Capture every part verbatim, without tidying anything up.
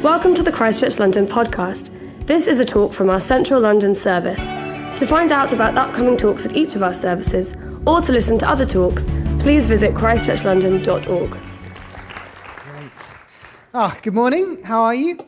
Welcome to the Christchurch London podcast. This is a talk from our Central London service. To find out about upcoming talks at each of our services, or to listen to other talks, please visit christchurch london dot org. Great. Ah, good morning. How are you?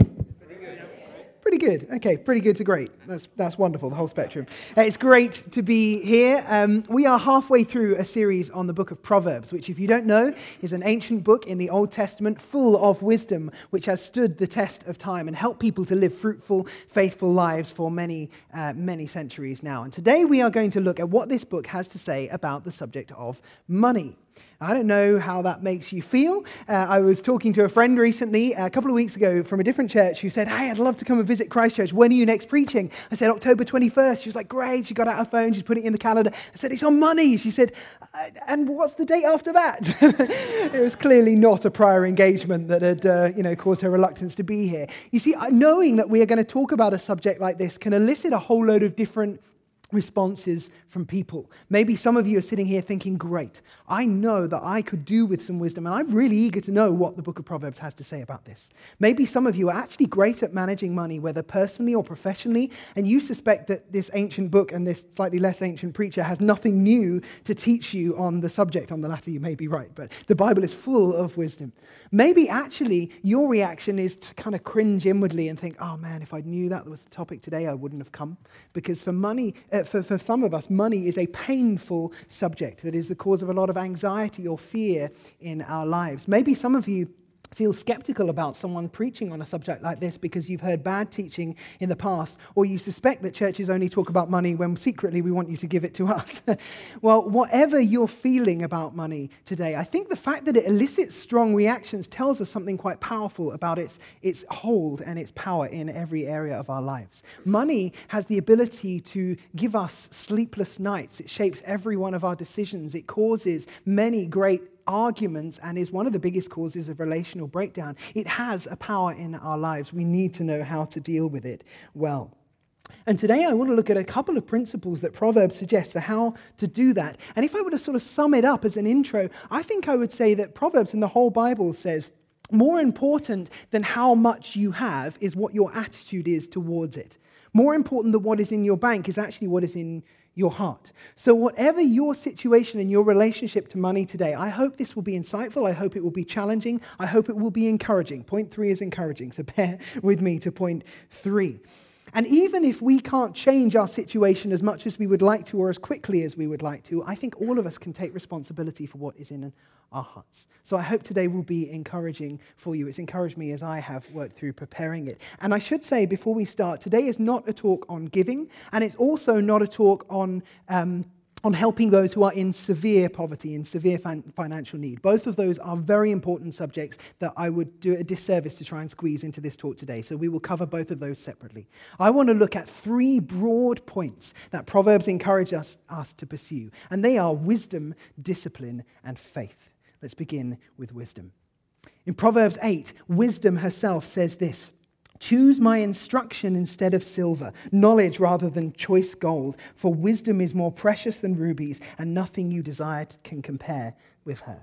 Pretty good. Okay, pretty good to great. That's that's wonderful, the whole spectrum. Uh, it's great to be here. Um, we are halfway through a series on the book of Proverbs, which, if you don't know, is an ancient book in the Old Testament full of wisdom, which has stood the test of time and helped people to live fruitful, faithful lives for many, uh, many centuries now. And today we are going to look at what this book has to say about the subject of money. I don't know how that makes you feel. Uh, I was talking to a friend recently, a couple of weeks ago, from a different church who said, hey, I'd love to come and visit Christchurch. When are you next preaching? I said, October twenty-first. She was like, great. She got out her phone. She put it in the calendar. I said, it's on money. She said, and what's the date after that? It was clearly not a prior engagement that had uh, you know, caused her reluctance to be here. You see, knowing that we are going to talk about a subject like this can elicit a whole load of different responses from people. Maybe some of you are sitting here thinking, great, I know that I could do with some wisdom, and I'm really eager to know what the book of Proverbs has to say about this. Maybe some of you are actually great at managing money, whether personally or professionally, and you suspect that this ancient book and this slightly less ancient preacher has nothing new to teach you on the subject. On the latter, you may be right, but the Bible is full of wisdom. Maybe actually your reaction is to kind of cringe inwardly and think, oh man, if I knew that was the topic today, I wouldn't have come. Because for money, uh, for, for some of us, money is a painful subject that is the cause of a lot of anxiety or fear in our lives. Maybe some of you feel skeptical about someone preaching on a subject like this because you've heard bad teaching in the past, or you suspect that churches only talk about money when secretly we want you to give it to us. Well, whatever you're feeling about money today, I think the fact that it elicits strong reactions tells us something quite powerful about its, its hold and its power in every area of our lives. Money has the ability to give us sleepless nights. It shapes every one of our decisions. It causes many great arguments and is one of the biggest causes of relational breakdown. It has a power in our lives. We need to know how to deal with it well. And today I want to look at a couple of principles that Proverbs suggests for how to do that. And if I were to sort of sum it up as an intro, I think I would say that Proverbs in the whole Bible says, more important than how much you have is what your attitude is towards it. More important than what is in your bank is actually what is in your heart. So whatever your situation and your relationship to money today, I hope this will be insightful. I hope it will be challenging. I hope it will be encouraging. Point three is encouraging, so bear with me to point three. And even if we can't change our situation as much as we would like to or as quickly as we would like to, I think all of us can take responsibility for what is in our hearts. So I hope today will be encouraging for you. It's encouraged me as I have worked through preparing it. And I should say before we start, today is not a talk on giving, and it's also not a talk on um, on helping those who are in severe poverty, in severe fin- financial need. Both of those are very important subjects that I would do a disservice to try and squeeze into this talk today. So we will cover both of those separately. I want to look at three broad points that Proverbs encourage us, us to pursue. And they are wisdom, discipline, and faith. Let's begin with wisdom. In Proverbs eight, wisdom herself says this: choose my instruction instead of silver, knowledge rather than choice gold, for wisdom is more precious than rubies, and nothing you desire can compare with her.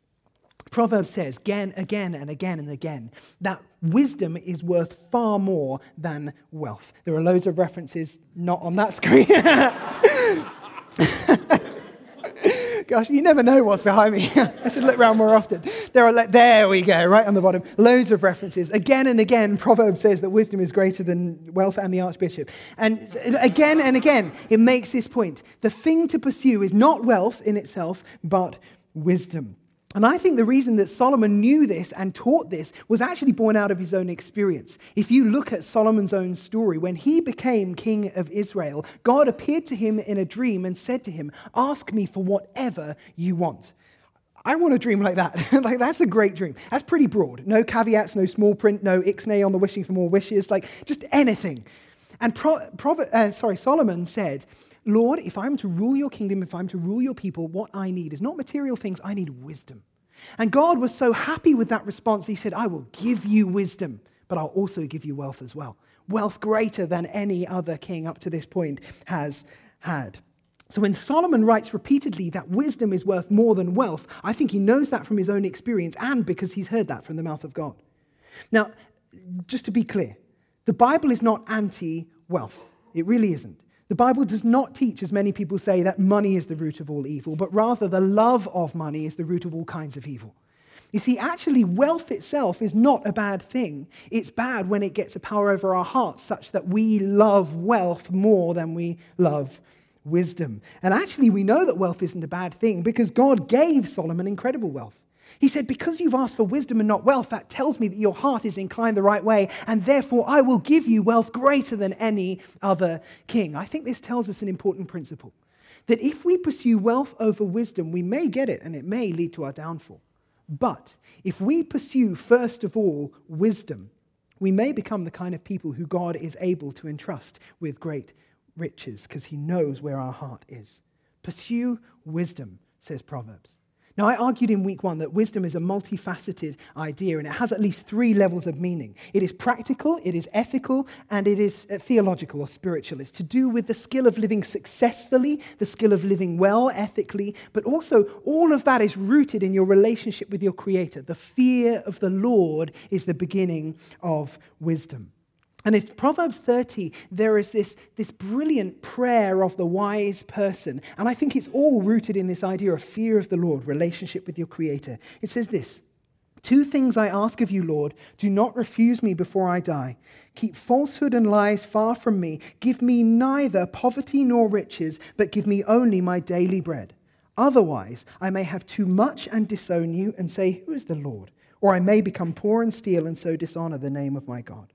Proverbs says again, again and again and again that wisdom is worth far more than wealth. There are loads of references not on that screen. Gosh, you never know what's behind me. I should look around more often. There are, like, there we go, right on the bottom. Loads of references. Again and again, Proverbs says that wisdom is greater than wealth and the archbishop. And again and again, it makes this point. The thing to pursue is not wealth in itself, but wisdom. And I think the reason that Solomon knew this and taught this was actually born out of his own experience. If you look at Solomon's own story, when he became king of Israel, God appeared to him in a dream and said to him, ask me for whatever you want. I want a dream like that. Like, that's a great dream. That's pretty broad. No caveats, no small print, no ixnay on the wishing for more wishes, like just anything. And Pro- Pro- uh, sorry, Solomon said, Lord, if I'm to rule your kingdom, if I'm to rule your people, what I need is not material things, I need wisdom. And God was so happy with that response that he said, I will give you wisdom, but I'll also give you wealth as well. Wealth greater than any other king up to this point has had. So when Solomon writes repeatedly that wisdom is worth more than wealth, I think he knows that from his own experience and because he's heard that from the mouth of God. Now, just to be clear, the Bible is not anti-wealth. It really isn't. The Bible does not teach, as many people say, that money is the root of all evil, but rather the love of money is the root of all kinds of evil. You see, actually, wealth itself is not a bad thing. It's bad when it gets a power over our hearts such that we love wealth more than we love wisdom. And actually, we know that wealth isn't a bad thing because God gave Solomon incredible wealth. He said, because you've asked for wisdom and not wealth, that tells me that your heart is inclined the right way, and therefore I will give you wealth greater than any other king. I think this tells us an important principle, that if we pursue wealth over wisdom, we may get it, and it may lead to our downfall. But if we pursue, first of all, wisdom, we may become the kind of people who God is able to entrust with great riches, because he knows where our heart is. Pursue wisdom, says Proverbs. Now, I argued in week one that wisdom is a multifaceted idea, and it has at least three levels of meaning. It is practical, it is ethical, and it is theological or spiritual. It's to do with the skill of living successfully, the skill of living well ethically, but also all of that is rooted in your relationship with your Creator. The fear of the Lord is the beginning of wisdom. And in Proverbs thirty, there is this, this brilliant prayer of the wise person. And I think it's all rooted in this idea of fear of the Lord, relationship with your Creator. It says this, "Two things I ask of you, Lord. Do not refuse me before I die. Keep falsehood and lies far from me. Give me neither poverty nor riches, but give me only my daily bread. Otherwise, I may have too much and disown you and say, 'Who is the Lord?' Or I may become poor and steal and so dishonor the name of my God."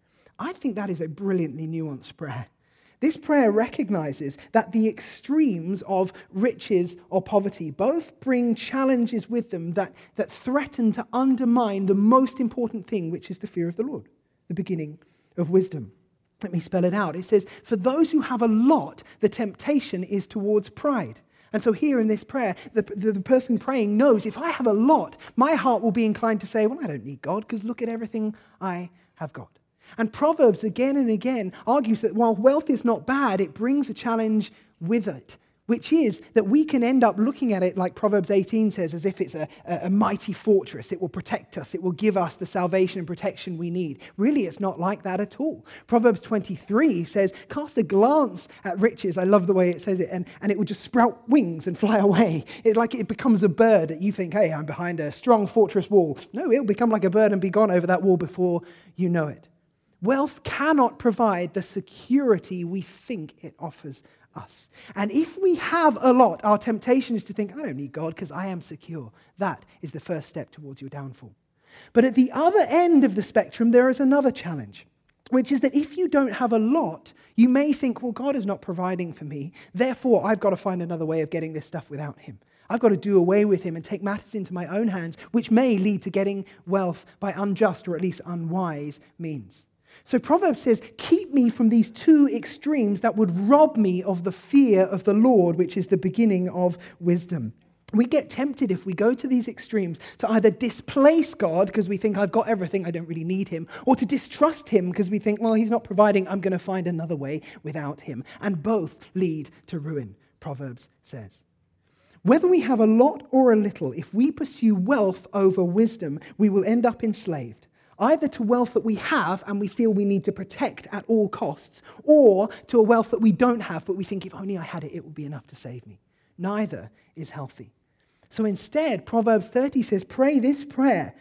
I think that is a brilliantly nuanced prayer. This prayer recognizes that the extremes of riches or poverty both bring challenges with them that, that threaten to undermine the most important thing, which is the fear of the Lord, the beginning of wisdom. Let me spell it out. It says, for those who have a lot, the temptation is towards pride. And so here in this prayer, the, the, the person praying knows if I have a lot, my heart will be inclined to say, well, I don't need God because look at everything I have got. And Proverbs again and again argues that while wealth is not bad, it brings a challenge with it, which is that we can end up looking at it like Proverbs eighteen says, as if it's a, a mighty fortress. It will protect us. It will give us the salvation and protection we need. Really, it's not like that at all. Proverbs twenty-three says, cast a glance at riches. I love the way it says it. And, and it will just sprout wings and fly away. It like it becomes a bird that you think, hey, I'm behind a strong fortress wall. No, it'll become like a bird and be gone over that wall before you know it. Wealth cannot provide the security we think it offers us. And if we have a lot, our temptation is to think, I don't need God because I am secure. That is the first step towards your downfall. But at the other end of the spectrum, there is another challenge, which is that if you don't have a lot, you may think, well, God is not providing for me. Therefore, I've got to find another way of getting this stuff without him. I've got to do away with him and take matters into my own hands, which may lead to getting wealth by unjust or at least unwise means. So Proverbs says, keep me from these two extremes that would rob me of the fear of the Lord, which is the beginning of wisdom. We get tempted if we go to these extremes to either displace God because we think I've got everything, I don't really need him, or to distrust him because we think, well, he's not providing, I'm going to find another way without him. And both lead to ruin, Proverbs says. Whether we have a lot or a little, if we pursue wealth over wisdom, we will end up enslaved. Either to wealth that we have and we feel we need to protect at all costs, or to a wealth that we don't have, but we think if only I had it, it would be enough to save me. Neither is healthy. So instead, Proverbs thirty says, pray this prayer.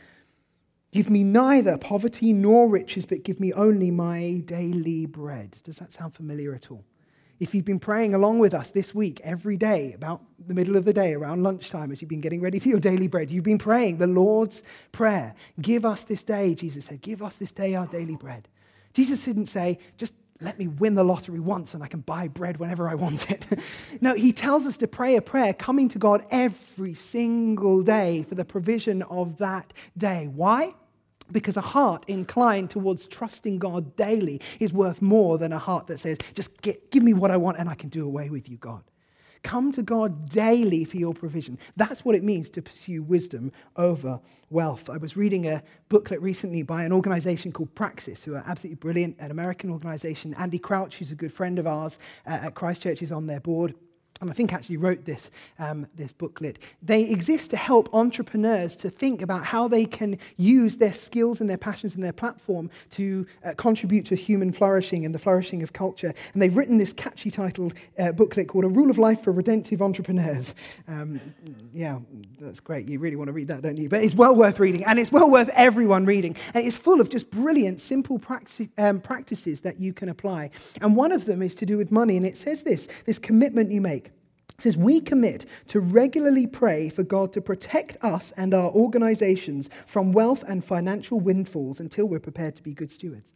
Give me neither poverty nor riches, but give me only my daily bread. Does that sound familiar at all? If you've been praying along with us this week, every day, about the middle of the day, around lunchtime, as you've been getting ready for your daily bread, you've been praying the Lord's Prayer. Give us this day, Jesus said, give us this day our daily bread. Jesus didn't say, just let me win the lottery once and I can buy bread whenever I want it. No, he tells us to pray a prayer coming to God every single day for the provision of that day. Why? Because a heart inclined towards trusting God daily is worth more than a heart that says, just get, give me what I want and I can do away with you, God. Come to God daily for your provision. That's what it means to pursue wisdom over wealth. I was reading a booklet recently by an organization called Praxis, who are absolutely brilliant, an American organization. Andy Crouch, who's a good friend of ours uh, at Christ Church, is on their board. and I think actually wrote this, um, this booklet. They exist to help entrepreneurs to think about how they can use their skills and their passions and their platform to uh, contribute to human flourishing and the flourishing of culture. And they've written this catchy titled uh, booklet called A Rule of Life for Redemptive Entrepreneurs. Um, yeah, that's great. You really want to read that, don't you? But it's well worth reading, and it's well worth everyone reading. And it's full of just brilliant, simple practice, um, practices that you can apply. And one of them is to do with money, and it says this, this commitment you make. It says, we commit to regularly pray for God to protect us and our organizations from wealth and financial windfalls until we're prepared to be good stewards.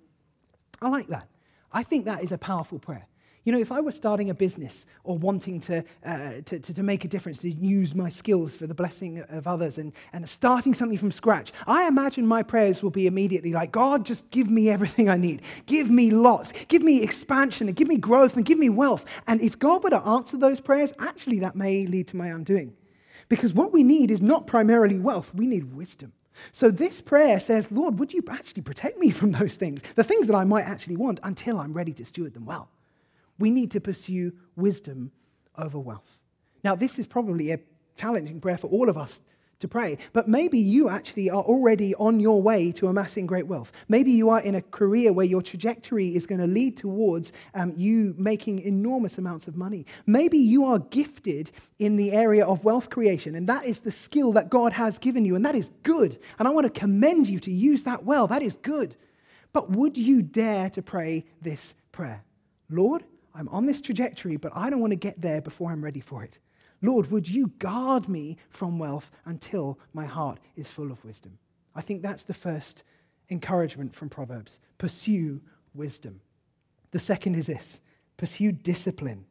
I like that. I think that is a powerful prayer. You know, if I were starting a business or wanting to, uh, to, to, to make a difference, to use my skills for the blessing of others and, and starting something from scratch, I imagine my prayers will be immediately like, God, just give me everything I need. Give me lots. Give me expansion and give me growth and give me wealth. And if God were to answer those prayers, actually that may lead to my undoing. Because what we need is not primarily wealth. We need wisdom. So this prayer says, Lord, would you actually protect me from those things, the things that I might actually want until I'm ready to steward them well. We need to pursue wisdom over wealth. Now, this is probably a challenging prayer for all of us to pray, but maybe you actually are already on your way to amassing great wealth. Maybe you are in a career where your trajectory is going to lead towards um, you making enormous amounts of money. Maybe you are gifted in the area of wealth creation, and that is the skill that God has given you, and that is good. And I want to commend you to use that well. That is good. But would you dare to pray this prayer? Lord, I'm on this trajectory, but I don't want to get there before I'm ready for it. Lord, would you guard me from wealth until my heart is full of wisdom? I think that's the first encouragement from Proverbs. Pursue wisdom. The second is this: pursue discipline.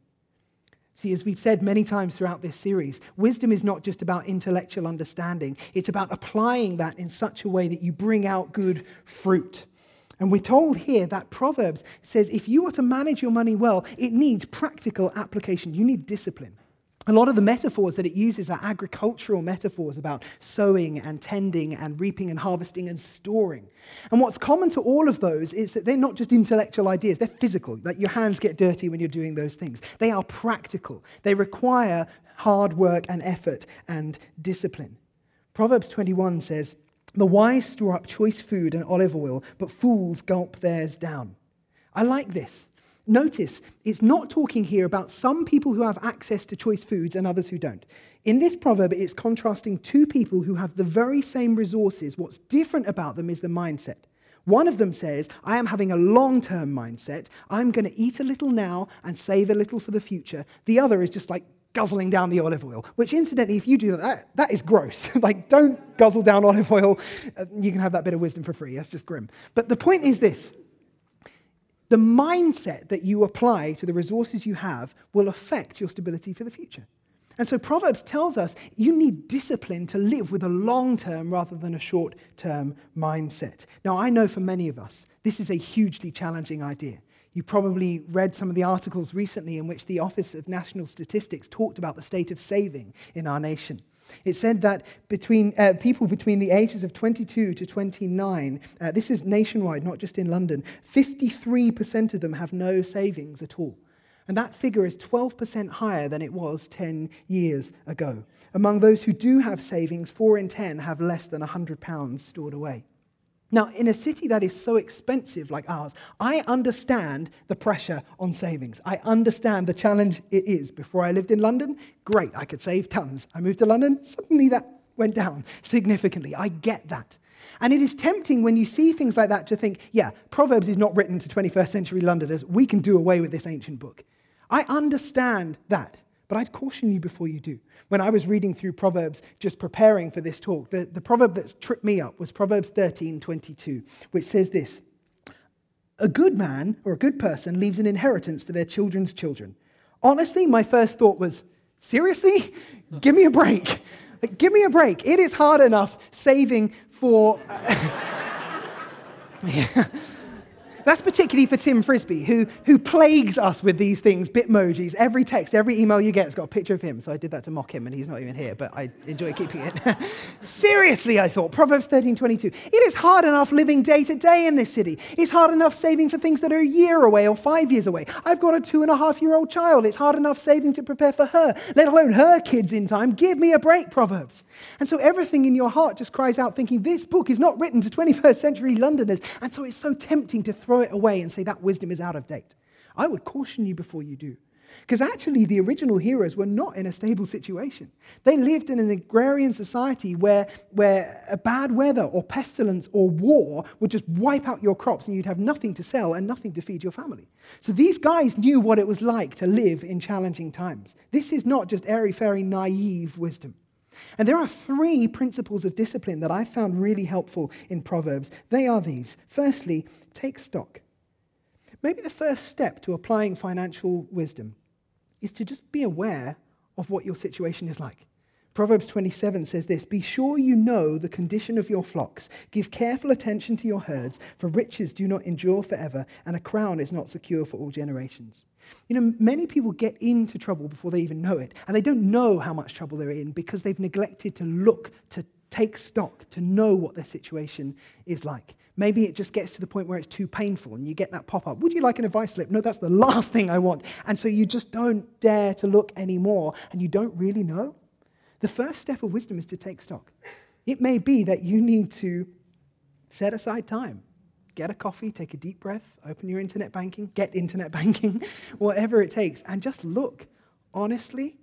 See, as we've said many times throughout this series, wisdom is not just about intellectual understanding. It's about applying that in such a way that you bring out good fruit. And we're told here that Proverbs says if you are to manage your money well, it needs practical application. You need discipline. A lot of the metaphors that it uses are agricultural metaphors about sowing and tending and reaping and harvesting and storing. And what's common to all of those is that they're not just intellectual ideas, they're physical. Like your hands get dirty when you're doing those things. They are practical. They require hard work and effort and discipline. Proverbs twenty-one says, the wise store up choice food and olive oil, but fools gulp theirs down. I like this. Notice, it's not talking here about some people who have access to choice foods and others who don't. In this proverb, it's contrasting two people who have the very same resources. What's different about them is the mindset. One of them says, I am having a long-term mindset. I'm going to eat a little now and save a little for the future. The other is just like guzzling down the olive oil, which incidentally, if you do that, that is gross. Like, don't guzzle down olive oil. Uh, you can have that bit of wisdom for free. That's just grim. But the point is this. The mindset that you apply to the resources you have will affect your stability for the future. And so Proverbs tells us you need discipline to live with a long-term rather than a short-term mindset. Now, I know for many of us, this is a hugely challenging idea. You probably read some of the articles recently in which the Office of National Statistics talked about the state of saving in our nation. It said that between uh, people between the ages of twenty-two to twenty-nine, uh, this is nationwide, not just in London, fifty-three percent of them have no savings at all. And that figure is twelve percent higher than it was ten years ago. Among those who do have savings, four in ten have less than one hundred pounds stored away. Now, in a city that is so expensive like ours, I understand the pressure on savings. I understand the challenge it is. Before I lived in London, great, I could save tons. I moved to London, suddenly that went down significantly. I get that. And it is tempting when you see things like that to think, yeah, Proverbs is not written to twenty-first century Londoners. We can do away with this ancient book. I understand that, but I'd caution you before you do. When I was reading through Proverbs, just preparing for this talk, the, the proverb that tripped me up was Proverbs thirteen twenty-two, which says this: a good man or a good person leaves an inheritance for their children's children. Honestly, my first thought was, seriously? Give me a break. Like, give me a break. It is hard enough saving for... Uh, yeah. That's particularly for Tim Frisbee, who, who plagues us with these things, Bitmojis. Every text, every email you get has got a picture of him. So I did that to mock him, and he's not even here, but I enjoy keeping it. Seriously, I thought, Proverbs thirteen twenty-two. It is hard enough living day to day in this city. It's hard enough saving for things that are a year away or five years away. I've got a two and a half year old child. It's hard enough saving to prepare for her, let alone her kids in time. Give me a break, Proverbs. And so everything in your heart just cries out thinking, this book is not written to twenty-first century Londoners. And so it's so tempting to throw it away and say that wisdom is out of date. I would caution you before you do. Because actually the original heroes were not in a stable situation. They lived in an agrarian society where, where a bad weather or pestilence or war would just wipe out your crops and you'd have nothing to sell and nothing to feed your family. So these guys knew what it was like to live in challenging times. This is not just airy-fairy, naive wisdom. And there are three principles of discipline that I found really helpful in Proverbs. They are these. Firstly, take stock. Maybe the first step to applying financial wisdom is to just be aware of what your situation is like. Proverbs twenty-seven says this, be sure you know the condition of your flocks. Give careful attention to your herds, for riches do not endure forever, and a crown is not secure for all generations. You know, many people get into trouble before they even know it, and they don't know how much trouble they're in because they've neglected to look, to take stock, to know what their situation is like. Maybe it just gets to the point where it's too painful and you get that pop-up. Would you like an advice slip? No, that's the last thing I want. And so you just don't dare to look anymore and you don't really know. The first step of wisdom is to take stock. It may be that you need to set aside time. Get a coffee, take a deep breath, open your internet banking, get internet banking, whatever it takes, and just look, honestly,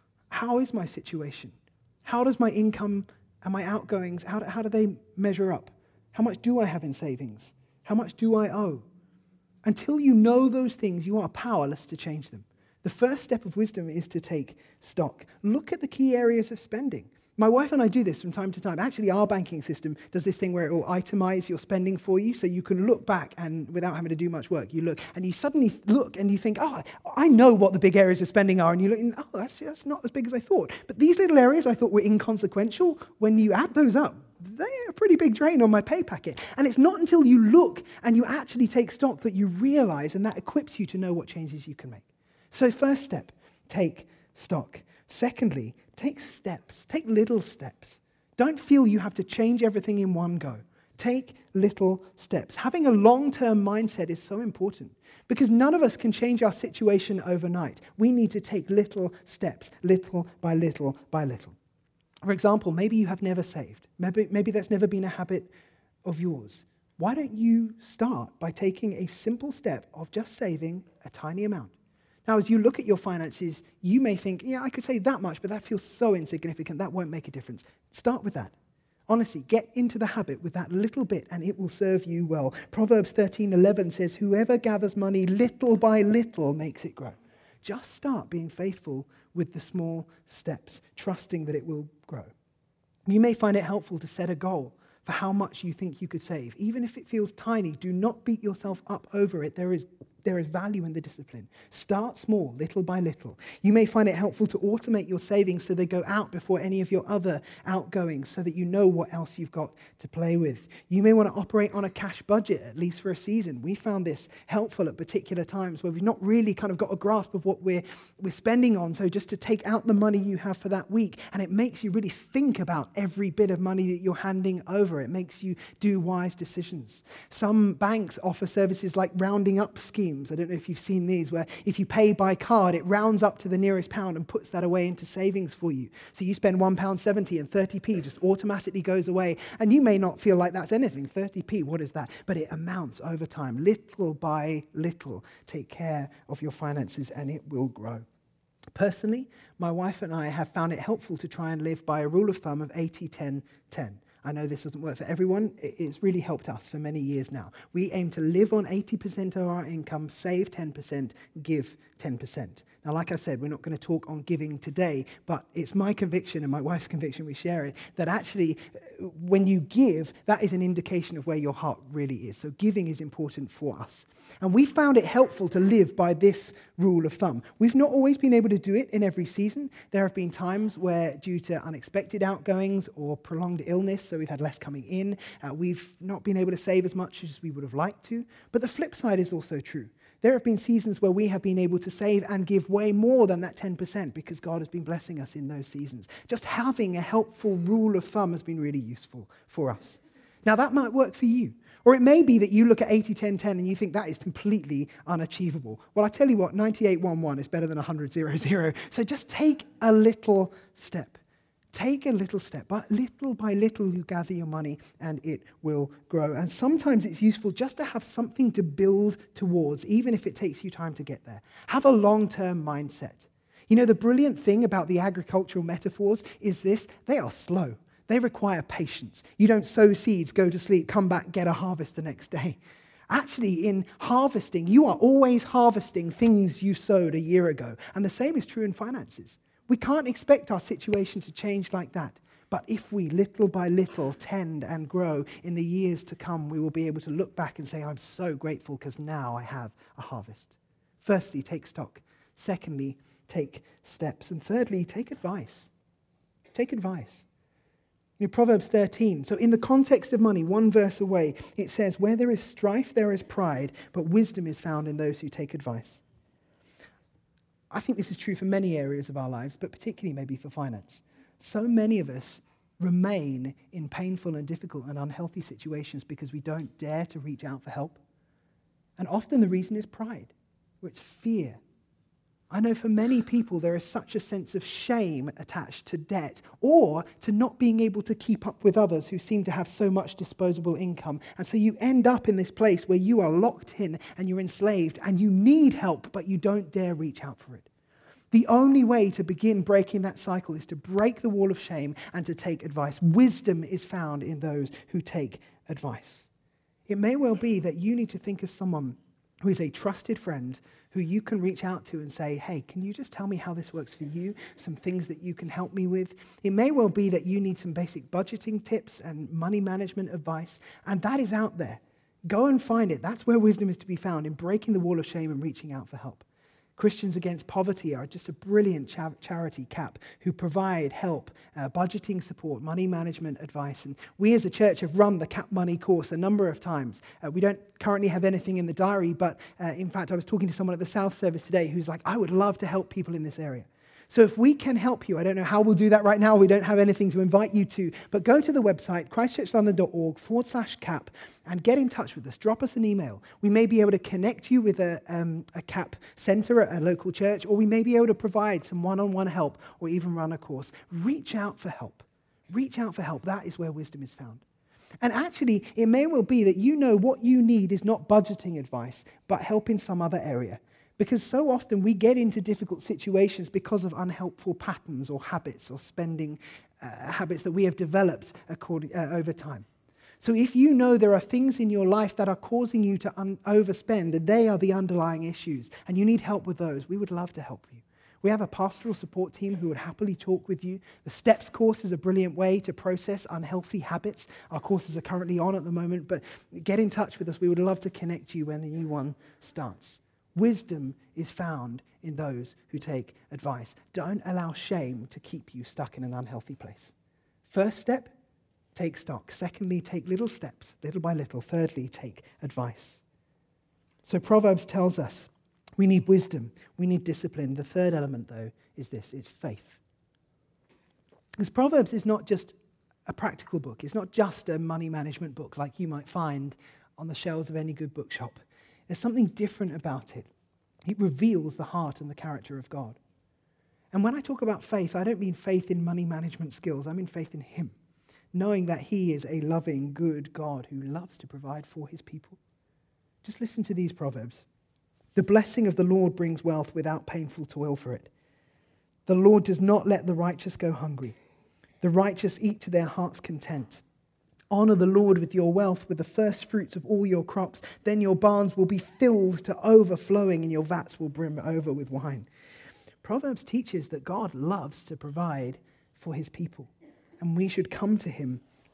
how is my situation? How does my income and my outgoings, how do, how do they measure up? How much do I have in savings? How much do I owe? Until you know those things, you are powerless to change them. The first step of wisdom is to take stock. Look at the key areas of spending. My wife and I do this from time to time. Actually, our banking system does this thing where it will itemize your spending for you, so you can look back and without having to do much work, you look, and you suddenly look and you think, oh, I know what the big areas of spending are, and you look, and, oh, that's, that's not as big as I thought. But these little areas I thought were inconsequential. When you add those up, they're a pretty big drain on my pay packet. And it's not until you look and you actually take stock that you realize, and that equips you to know what changes you can make. So first step, take stock. Secondly, take steps. Take little steps. Don't feel you have to change everything in one go. Take little steps. Having a long-term mindset is so important because none of us can change our situation overnight. We need to take little steps, little by little by little. For example, maybe you have never saved. Maybe, maybe that's never been a habit of yours. Why don't you start by taking a simple step of just saving a tiny amount? Now, as you look at your finances, you may think, yeah, I could save that much, but that feels so insignificant, that won't make a difference. Start with that. Honestly, get into the habit with that little bit, and it will serve you well. Proverbs thirteen eleven says, whoever gathers money little by little makes it grow. Just start being faithful with the small steps, trusting that it will grow. You may find it helpful to set a goal for how much you think you could save. Even if it feels tiny, do not beat yourself up over it. There is There is value in the discipline. Start small, little by little. You may find it helpful to automate your savings so they go out before any of your other outgoings so that you know what else you've got to play with. You may want to operate on a cash budget, at least for a season. We found this helpful at particular times where we've not really kind of got a grasp of what we're, we're spending on. So just to take out the money you have for that week, and it makes you really think about every bit of money that you're handing over. It makes you do wise decisions. Some banks offer services like rounding up schemes. I don't know if you've seen these, where if you pay by card, it rounds up to the nearest pound and puts that away into savings for you. So you spend one pound seventy and thirty p just automatically goes away. And you may not feel like that's anything. thirty p, what is that? But it amounts over time. Little by little, take care of your finances and it will grow. Personally, my wife and I have found it helpful to try and live by a rule of thumb of eighty ten ten. I know this doesn't work for everyone. It's really helped us for many years now. We aim to live on eighty percent of our income, save ten percent, give ten percent. Now, like I've said, we're not going to talk on giving today, but it's my conviction and my wife's conviction, we share it, that actually when you give, that is an indication of where your heart really is. So giving is important for us. And we found it helpful to live by this rule of thumb. We've not always been able to do it in every season. There have been times where, due to unexpected outgoings or prolonged illness, so we've had less coming in, uh, we've not been able to save as much as we would have liked to. But the flip side is also true. There have been seasons where we have been able to save and give way more than that ten percent because God has been blessing us in those seasons. Just having a helpful rule of thumb has been really useful for us. Now, that might work for you. Or it may be that you look at eighty ten ten and you think that is completely unachievable. Well, I tell you what, ninety-eight one one is better than one hundred zero zero. So just take a little step. Take a little step, but little by little you gather your money and it will grow. And sometimes it's useful just to have something to build towards, even if it takes you time to get there. Have a long-term mindset. You know, the brilliant thing about the agricultural metaphors is this: they are slow. They require patience. You don't sow seeds, go to sleep, come back, get a harvest the next day. Actually, in harvesting, you are always harvesting things you sowed a year ago. And the same is true in finances. We can't expect our situation to change like that. But if we little by little tend and grow in the years to come, we will be able to look back and say, I'm so grateful because now I have a harvest. Firstly, take stock. Secondly, take steps. And thirdly, take advice. Take advice. In Proverbs thirteen, so in the context of money, one verse away, it says, where there is strife, there is pride, but wisdom is found in those who take advice. I think this is true for many areas of our lives, but particularly maybe for finance. So many of us remain in painful and difficult and unhealthy situations because we don't dare to reach out for help. And often the reason is pride, or it's fear. I know for many people there is such a sense of shame attached to debt or to not being able to keep up with others who seem to have so much disposable income. And so you end up in this place where you are locked in and you're enslaved and you need help, but you don't dare reach out for it. The only way to begin breaking that cycle is to break the wall of shame and to take advice. Wisdom is found in those who take advice. It may well be that you need to think of someone who is a trusted friend who you can reach out to and say, hey, can you just tell me how this works for you? Some things that you can help me with. It may well be that you need some basic budgeting tips and money management advice, and that is out there. Go and find it. That's where wisdom is to be found, in breaking the wall of shame and reaching out for help. Christians Against Poverty are just a brilliant cha- charity, C A P, who provide help, uh, budgeting support, money management advice. And we as a church have run the C A P Money course a number of times. Uh, we don't currently have anything in the diary, but uh, in fact, I was talking to someone at the South Service today who's like, I would love to help people in this area. So if we can help you, I don't know how we'll do that right now. We don't have anything to invite you to, but go to the website, christchurchlondon.org forward slash cap, and get in touch with us. Drop us an email. We may be able to connect you with a, um, a C A P center at a local church, or we may be able to provide some one-on-one help or even run a course. Reach out for help. Reach out for help. That is where wisdom is found. And actually, it may well be that you know what you need is not budgeting advice, but help in some other area. Because so often we get into difficult situations because of unhelpful patterns or habits or spending uh, habits that we have developed according, uh, over time. So if you know there are things in your life that are causing you to un- overspend, and they are the underlying issues, and you need help with those, we would love to help you. We have a pastoral support team who would happily talk with you. The STEPS course is a brilliant way to process unhealthy habits. Our courses are currently on at the moment, but get in touch with us. We would love to connect you when a new one starts. Wisdom is found in those who take advice. Don't allow shame to keep you stuck in an unhealthy place. First step, take stock. Secondly, take little steps, little by little. Thirdly, take advice. So Proverbs tells us we need wisdom, we need discipline. The third element, though, is this, it's faith. Because Proverbs is not just a practical book. It's not just a money management book like you might find on the shelves of any good bookshop. There's something different about it. It reveals the heart and the character of God. And when I talk about faith, I don't mean faith in money management skills. I mean faith in Him, knowing that He is a loving, good God who loves to provide for His people. Just listen to these Proverbs. The blessing of the Lord brings wealth without painful toil for it. The Lord does not let the righteous go hungry. The righteous eat to their heart's content. Honor the Lord with your wealth, with the first fruits of all your crops. Then your barns will be filled to overflowing and your vats will brim over with wine. Proverbs teaches that God loves to provide for His people, and we should come to Him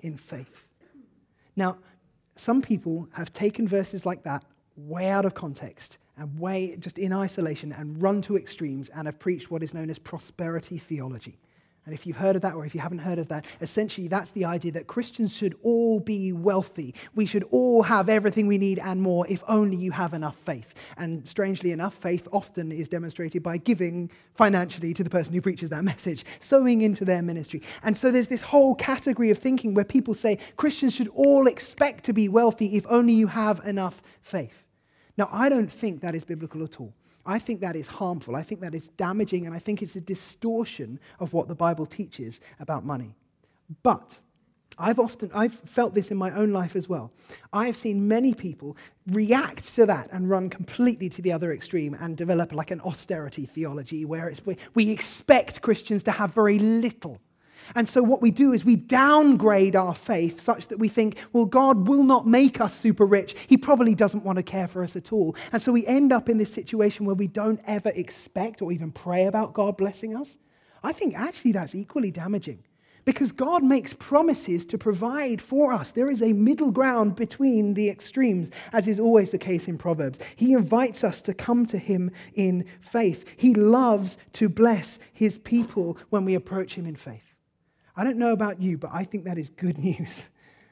in faith. Now, some people have taken verses like that way out of context and way just in isolation and run to extremes and have preached what is known as prosperity theology. And if you've heard of that or if you haven't heard of that, essentially that's the idea that Christians should all be wealthy. We should all have everything we need and more if only you have enough faith. And strangely enough, faith often is demonstrated by giving financially to the person who preaches that message, sowing into their ministry. And so there's this whole category of thinking where people say Christians should all expect to be wealthy if only you have enough faith. Now, I don't think that is biblical at all. I think that is harmful. I think that is damaging, and I think it's a distortion of what the Bible teaches about money. But I've often, I've felt this in my own life as well. I have seen many people react to that and run completely to the other extreme and develop like an austerity theology where it's, we expect Christians to have very little. And so what we do is we downgrade our faith such that we think, well, God will not make us super rich. He probably doesn't want to care for us at all. And so we end up in this situation where we don't ever expect or even pray about God blessing us. I think actually that's equally damaging because God makes promises to provide for us. There is a middle ground between the extremes, as is always the case in Proverbs. He invites us to come to him in faith. He loves to bless his people when we approach him in faith. I don't know about you, but I think that is good news.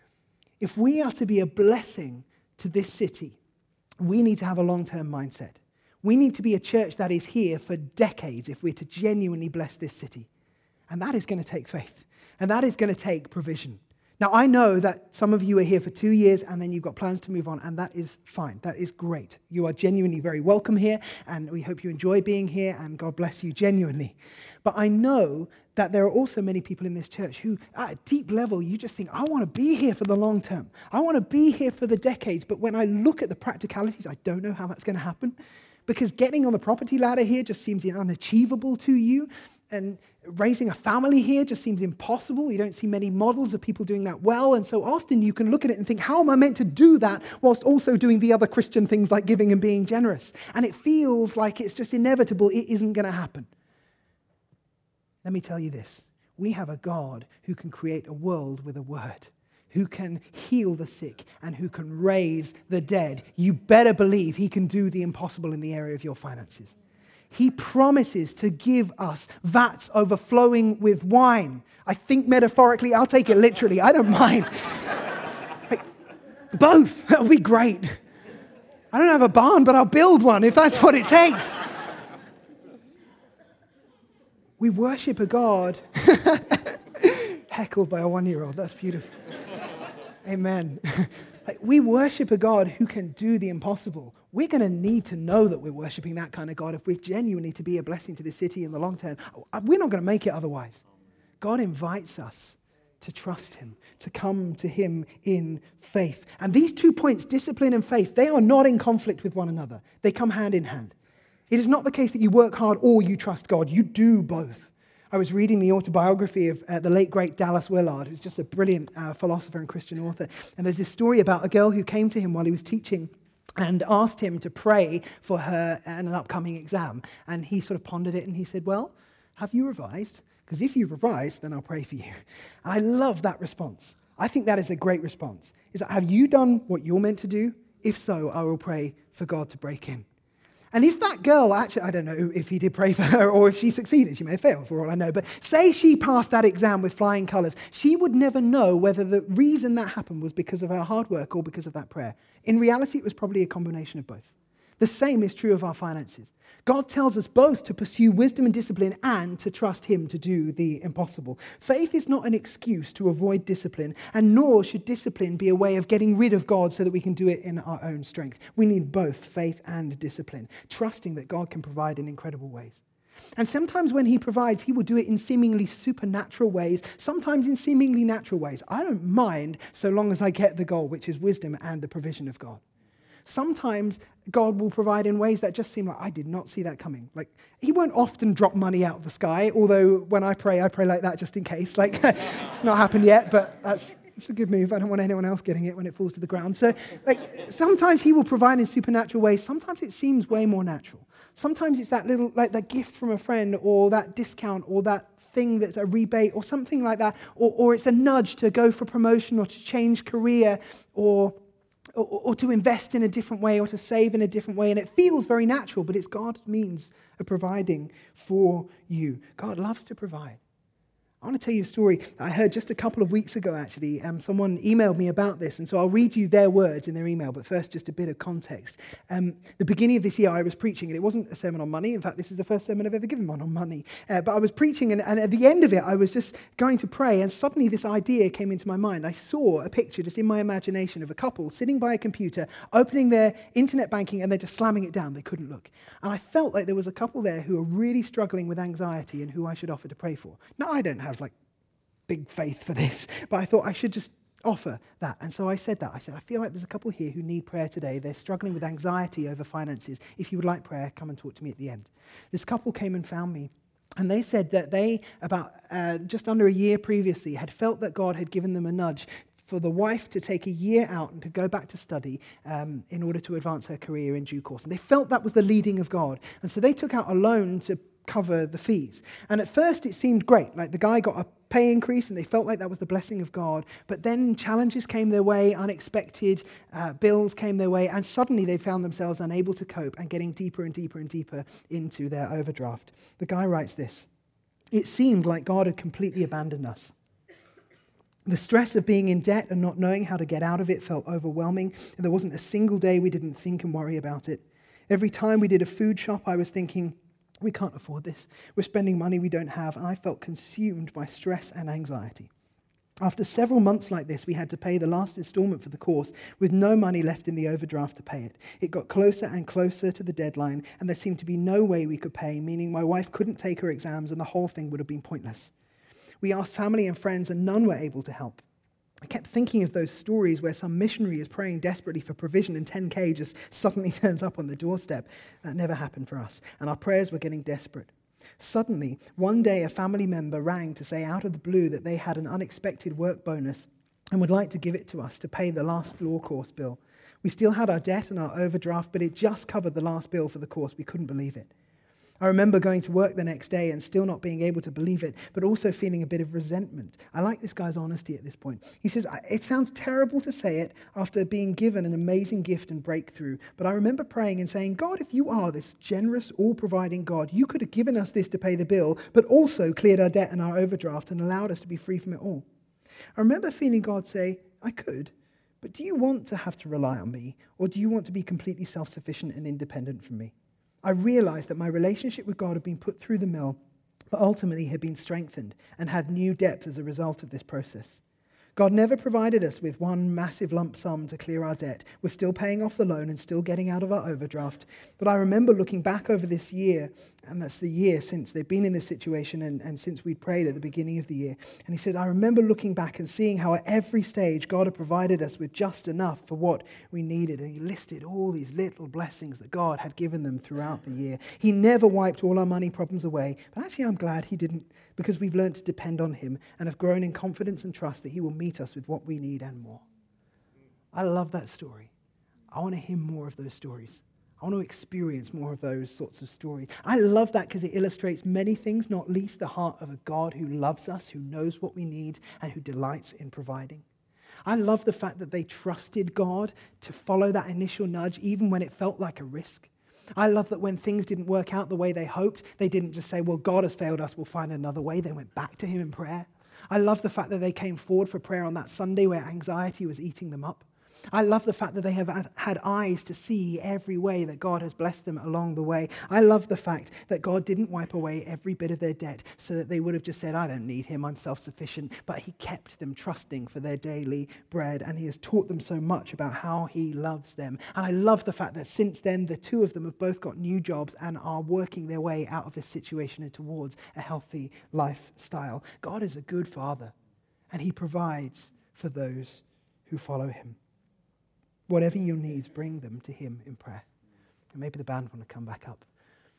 If we are to be a blessing to this city, we need to have a long-term mindset. We need to be a church that is here for decades if we're to genuinely bless this city. And that is going to take faith. And that is going to take provision. Now, I know that some of you are here for two years and then you've got plans to move on, and that is fine. That is great. You are genuinely very welcome here, and we hope you enjoy being here, and God bless you genuinely. But I know that there are also many people in this church who, at a deep level, you just think, I want to be here for the long term. I want to be here for the decades. But when I look at the practicalities, I don't know how that's going to happen, because getting on the property ladder here just seems unachievable to you. And raising a family here just seems impossible. You don't see many models of people doing that well. And so often you can look at it and think, how am I meant to do that whilst also doing the other Christian things like giving and being generous? And it feels like it's just inevitable. It isn't going to happen. Let me tell you this. We have a God who can create a world with a word, who can heal the sick and who can raise the dead. You better believe he can do the impossible in the area of your finances. He promises to give us vats overflowing with wine. I think metaphorically, I'll take it literally. I don't mind. Like, both, that'll be great. I don't have a barn, but I'll build one if that's what it takes. We worship a God heckled by a one-year-old. That's beautiful. Amen. Like, we worship a God who can do the impossible. We're going to need to know that we're worshiping that kind of God if we're genuinely to be a blessing to the city in the long term. We're not going to make it otherwise. God invites us to trust him, to come to him in faith. And these two points, discipline and faith, they are not in conflict with one another. They come hand in hand. It is not the case that you work hard or you trust God. You do both. I was reading the autobiography of uh, the late, great Dallas Willard, who's just a brilliant uh, philosopher and Christian author. And there's this story about a girl who came to him while he was teaching and asked him to pray for her in an upcoming exam. And he sort of pondered it and he said, well, have you revised? Because if you've revised, then I'll pray for you. And I love that response. I think that is a great response. Is that, have you done what you're meant to do? If so, I will pray for God to break in. And if that girl, actually, I don't know if he did pray for her or if she succeeded, she may have failed for all I know, but say she passed that exam with flying colours, she would never know whether the reason that happened was because of her hard work or because of that prayer. In reality, it was probably a combination of both. The same is true of our finances. God tells us both to pursue wisdom and discipline and to trust him to do the impossible. Faith is not an excuse to avoid discipline, and nor should discipline be a way of getting rid of God so that we can do it in our own strength. We need both faith and discipline, trusting that God can provide in incredible ways. And sometimes when he provides, he will do it in seemingly supernatural ways, sometimes in seemingly natural ways. I don't mind so long as I get the goal, which is wisdom and the provision of God. Sometimes God will provide in ways that just seem like, I did not see that coming. Like, he won't often drop money out of the sky, although when I pray, I pray like that just in case. Like, it's not happened yet, but that's it's a good move. I don't want anyone else getting it when it falls to the ground. So, like, sometimes he will provide in supernatural ways. Sometimes it seems way more natural. Sometimes it's that little, like that gift from a friend or that discount or that thing that's a rebate or something like that, or, or it's a nudge to go for promotion or to change career or, or, or to invest in a different way or to save in a different way. And it feels very natural, but it's God's means of providing for you. God loves to provide. I want to tell you a story I heard just a couple of weeks ago, actually. Um, someone emailed me about this, and so I'll read you their words in their email, but first just a bit of context. Um, the beginning of this year, I was preaching, and it wasn't a sermon on money. In fact, this is the first sermon I've ever given one on money. Uh, but I was preaching, and, and at the end of it, I was just going to pray, and suddenly this idea came into my mind. I saw a picture just in my imagination of a couple sitting by a computer, opening their internet banking, and they're just slamming it down. They couldn't look. And I felt like there was a couple there who are really struggling with anxiety and who I should offer to pray for. Now, I don't have like big faith for this, but I thought I should just offer that. And so I said that. I said, I feel like there's a couple here who need prayer today. They're struggling with anxiety over finances. If you would like prayer, come and talk to me at the end. This couple came and found me, and they said that they, about uh, just under a year previously, had felt that God had given them a nudge for the wife to take a year out and to go back to study um, in order to advance her career in due course. And they felt that was the leading of God. And so they took out a loan to cover the fees. And at first it seemed great. Like the guy got a pay increase and they felt like that was the blessing of God. But then challenges came their way, unexpected uh, bills came their way, and suddenly they found themselves unable to cope and getting deeper and deeper and deeper into their overdraft. The guy writes this: "It seemed like God had completely abandoned us. The stress of being in debt and not knowing how to get out of it felt overwhelming, and there wasn't a single day we didn't think and worry about it. Every time we did a food shop, I was thinking, we can't afford this. We're spending money we don't have, and I felt consumed by stress and anxiety. After several months like this, we had to pay the last installment for the course with no money left in the overdraft to pay it. It got closer and closer to the deadline, and there seemed to be no way we could pay, meaning my wife couldn't take her exams and the whole thing would have been pointless. We asked family and friends, and none were able to help. I kept thinking of those stories where some missionary is praying desperately for provision and ten K just suddenly turns up on the doorstep. That never happened for us, and our prayers were getting desperate. Suddenly, one day a family member rang to say out of the blue that they had an unexpected work bonus and would like to give it to us to pay the last law course bill. We still had our debt and our overdraft, but it just covered the last bill for the course. We couldn't believe it. I remember going to work the next day and still not being able to believe it, but also feeling a bit of resentment. I like this guy's honesty at this point. He says, it sounds terrible to say it after being given an amazing gift and breakthrough, but I remember praying and saying, God, if you are this generous, all-providing God, you could have given us this to pay the bill, but also cleared our debt and our overdraft and allowed us to be free from it all. I remember feeling God say, I could, but do you want to have to rely on me, or do you want to be completely self-sufficient and independent from me? I realized that my relationship with God had been put through the mill, but ultimately had been strengthened and had new depth as a result of this process. God never provided us with one massive lump sum to clear our debt. We're still paying off the loan and still getting out of our overdraft. But I remember looking back over this year, and that's the year since they've been in this situation and, and since we'd prayed at the beginning of the year. And he said, I remember looking back and seeing how at every stage God had provided us with just enough for what we needed. And he listed all these little blessings that God had given them throughout the year. He never wiped all our money problems away. But actually, I'm glad he didn't, because we've learned to depend on him and have grown in confidence and trust that he will meet us with what we need and more. I love that story. I want to hear more of those stories. I want to experience more of those sorts of stories. I love that because it illustrates many things, not least the heart of a God who loves us, who knows what we need, and who delights in providing. I love the fact that they trusted God to follow that initial nudge, even when it felt like a risk. I love that when things didn't work out the way they hoped, they didn't just say, well, God has failed us, we'll find another way. They went back to him in prayer. I love the fact that they came forward for prayer on that Sunday where anxiety was eating them up. I love the fact that they have had eyes to see every way that God has blessed them along the way. I love the fact that God didn't wipe away every bit of their debt so that they would have just said, I don't need him, I'm self-sufficient. But he kept them trusting for their daily bread, and he has taught them so much about how he loves them. And I love the fact that since then, the two of them have both got new jobs and are working their way out of this situation and towards a healthy lifestyle. God is a good father, and he provides for those who follow him. Whatever your needs, bring them to him in prayer. And maybe the band want to come back up.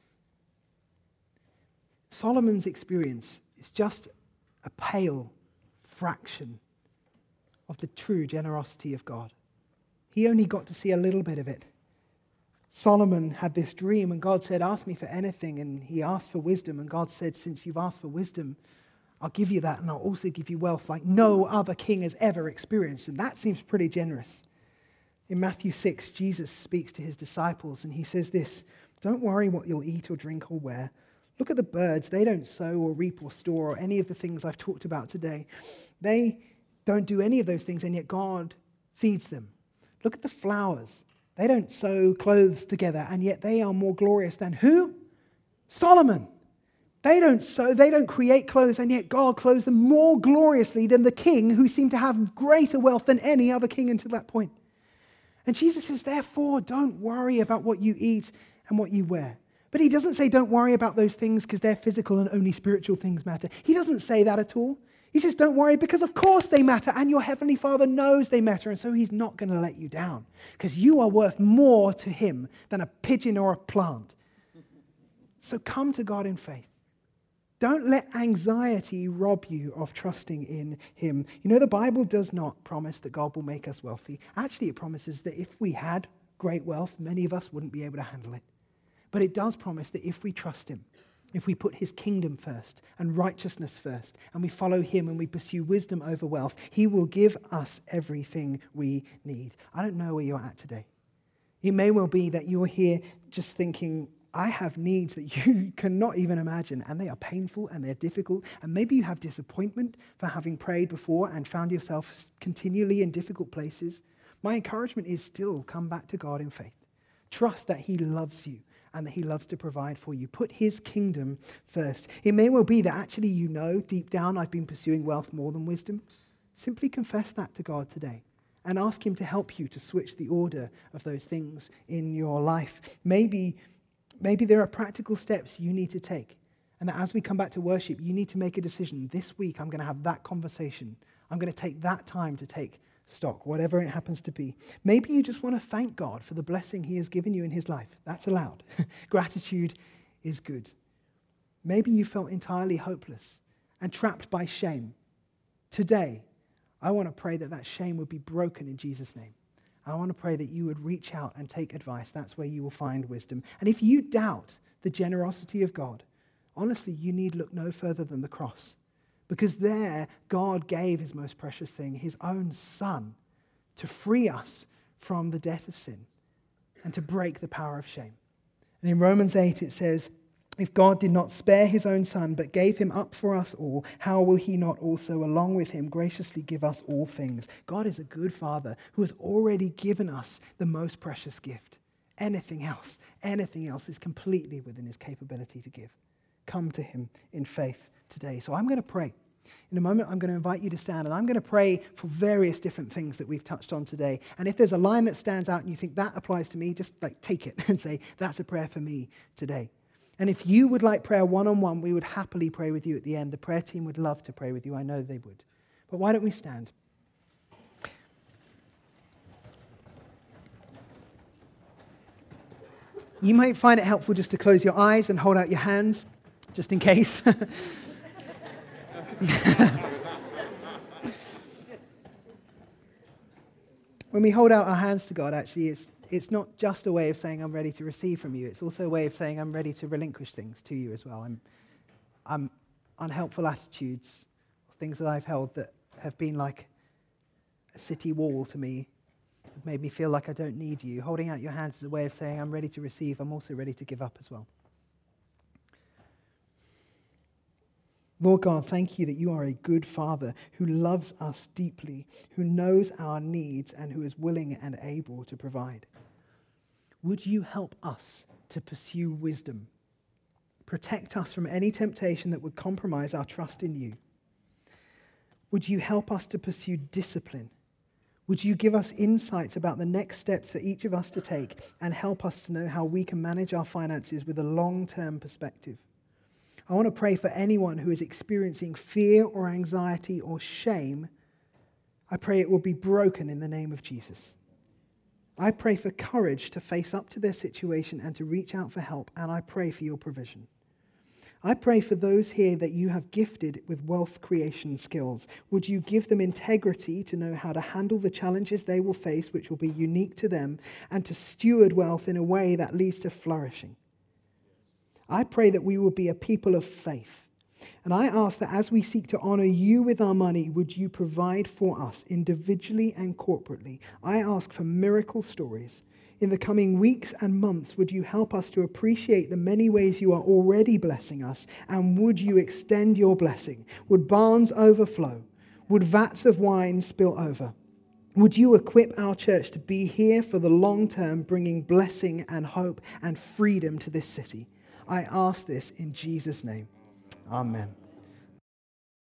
Solomon's experience is just a pale fraction of the true generosity of God. He only got to see a little bit of it. Solomon had this dream, and God said, ask me for anything. And he asked for wisdom, and God said, since you've asked for wisdom, I'll give you that, and I'll also give you wealth like no other king has ever experienced. And that seems pretty generous. In Matthew six, Jesus speaks to his disciples, and he says this, don't worry what you'll eat or drink or wear. Look at the birds. They don't sow or reap or store or any of the things I've talked about today. They don't do any of those things, and yet God feeds them. Look at the flowers. They don't sew clothes together, and yet they are more glorious than who? Solomon. They don't sew, they don't create clothes, and yet God clothes them more gloriously than the king who seemed to have greater wealth than any other king until that point. And Jesus says, therefore, don't worry about what you eat and what you wear. But he doesn't say don't worry about those things because they're physical and only spiritual things matter. He doesn't say that at all. He says don't worry because of course they matter, and your heavenly Father knows they matter, and so he's not going to let you down because you are worth more to him than a pigeon or a plant. So come to God in faith. Don't let anxiety rob you of trusting in him. You know, the Bible does not promise that God will make us wealthy. Actually, it promises that if we had great wealth, many of us wouldn't be able to handle it. But it does promise that if we trust him, if we put his kingdom first and righteousness first, and we follow him and we pursue wisdom over wealth, he will give us everything we need. I don't know where you're at today. It may well be that you're here just thinking, I have needs that you cannot even imagine, and they are painful and they're difficult, and maybe you have disappointment for having prayed before and found yourself continually in difficult places. My encouragement is still come back to God in faith. Trust that he loves you and that he loves to provide for you. Put his kingdom first. It may well be that actually you know deep down I've been pursuing wealth more than wisdom. Simply confess that to God today and ask him to help you to switch the order of those things in your life. Maybe Maybe there are practical steps you need to take, and that as we come back to worship, you need to make a decision. This week, I'm going to have that conversation. I'm going to take that time to take stock, whatever it happens to be. Maybe you just want to thank God for the blessing he has given you in his life. That's allowed. Gratitude is good. Maybe you felt entirely hopeless and trapped by shame. Today, I want to pray that that shame would be broken in Jesus' name. I want to pray that you would reach out and take advice. That's where you will find wisdom. And if you doubt the generosity of God, honestly, you need look no further than the cross. Because there, God gave his most precious thing, his own son, to free us from the debt of sin and to break the power of shame. And in Romans eight, it says, if God did not spare his own son, but gave him up for us all, how will he not also, along with him, graciously give us all things? God is a good father who has already given us the most precious gift. Anything else, anything else is completely within his capability to give. Come to him in faith today. So I'm going to pray. In a moment, I'm going to invite you to stand, and I'm going to pray for various different things that we've touched on today. And if there's a line that stands out and you think that applies to me, just like take it and say, that's a prayer for me today. And if you would like prayer one-on-one, we would happily pray with you at the end. The prayer team would love to pray with you. I know they would. But why don't we stand? You might find it helpful just to close your eyes and hold out your hands, just in case. When we hold out our hands to God, actually, it's It's not just a way of saying I'm ready to receive from you. It's also a way of saying I'm ready to relinquish things to you as well. I'm, I'm unhelpful attitudes, things that I've held that have been like a city wall to me, have made me feel like I don't need you. Holding out your hands is a way of saying I'm ready to receive. I'm also ready to give up as well. Lord God, thank you that you are a good Father who loves us deeply, who knows our needs, and who is willing and able to provide. Would you help us to pursue wisdom? Protect us from any temptation that would compromise our trust in you. Would you help us to pursue discipline? Would you give us insights about the next steps for each of us to take and help us to know how we can manage our finances with a long-term perspective? I want to pray for anyone who is experiencing fear or anxiety or shame. I pray it will be broken in the name of Jesus. I pray for courage to face up to their situation and to reach out for help, and I pray for your provision. I pray for those here that you have gifted with wealth creation skills. Would you give them integrity to know how to handle the challenges they will face, which will be unique to them, and to steward wealth in a way that leads to flourishing? I pray that we will be a people of faith, And I ask that as we seek to honor you with our money, would you provide for us individually and corporately? I ask for miracle stories. In the coming weeks and months, would you help us to appreciate the many ways you are already blessing us? And would you extend your blessing? Would barns overflow? Would vats of wine spill over? Would you equip our church to be here for the long term, bringing blessing and hope and freedom to this city? I ask this in Jesus' name. Amen.